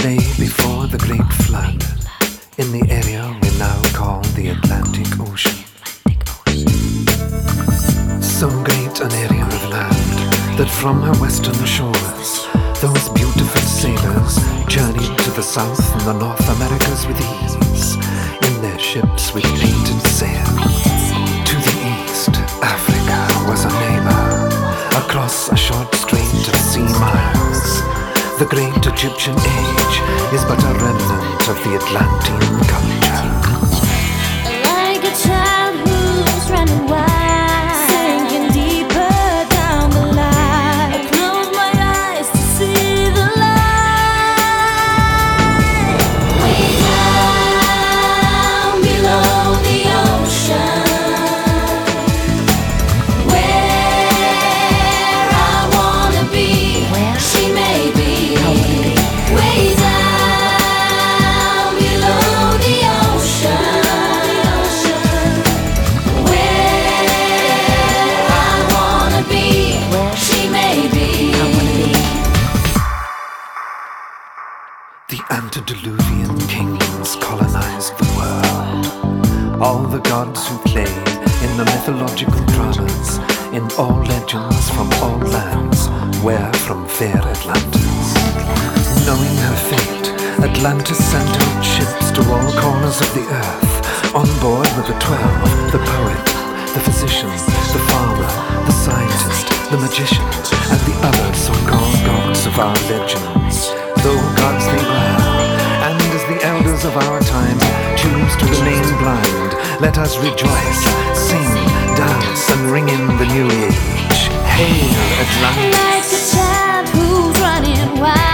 lay before the great flood in the area we now call the Atlantic Ocean. So great an area of land that from her western shores those beautiful sailors journeyed to the South and the North Americas with ease in their ships with painted sail. To the east, Africa was a neighbor across a short strait of sea miles. The great Egyptian age is but a remnant of the Atlantean culture. Like a child who's running wild, sinking deeper down the line. I close my eyes to see the light. Way down below the ocean, where I wanna be, where she may be. Way down below the ocean, where I wanna be, where she may be. The antediluvian kings colonized the world. All the gods who played in the mythological dramas, in all legends from all lands, were from fair Atlantis. Knowing her fate, Atlantis sent out ships to all corners of the earth. On board were the 12, the poet, the physician, the farmer, the scientist, the magician, and the other so-called gods of our legends. Though gods they were, and as the elders of our time choose to remain blind, let us rejoice, sing, dance, and ring in the new age. Hail Atlantis! Like a child who's running wild.